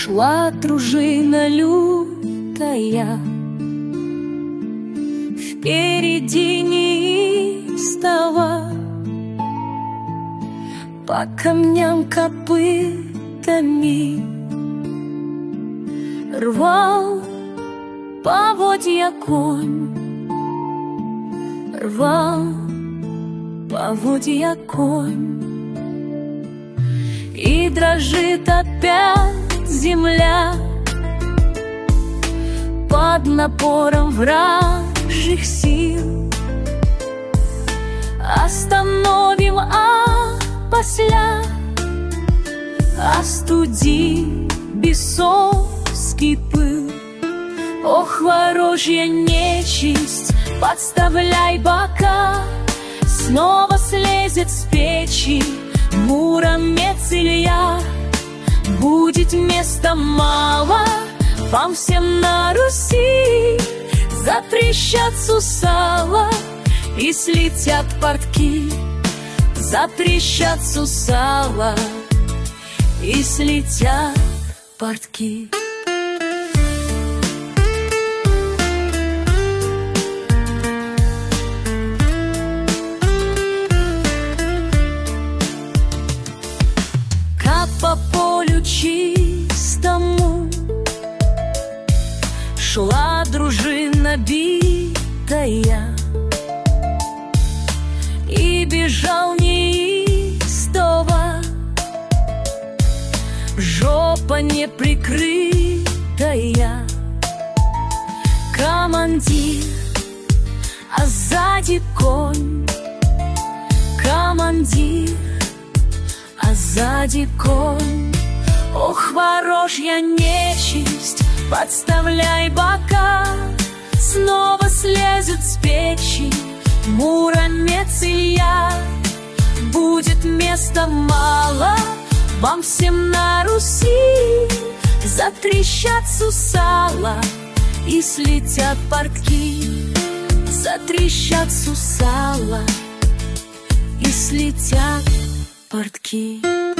Шла дружина лютая, впереди неистово, по камням копытами рвал поводья конь, рвал поводья конь. И дрожит опять земля под напором вражьих сил. Остановим, опосля остудим бесовский пыл. Ох, ворожья нечисть, подставляй бока, снова слезет с печи Муромец Илья. Будет места мало вам всем на Руси, затрещат сусала и слетят портки, затрещат сусала и слетят портки. По полю чистому шла дружина битая, и бежал неистово жопа неприкрытая. Командир, а сзади конь, командир, а сзади конь. Ох, ворожья нечисть, подставляй бока, снова слезет с печи Муромец Илья. Будет места мало вам всем на Руси, затрещат сусала и слетят портки, затрещат сусала и слетят портки.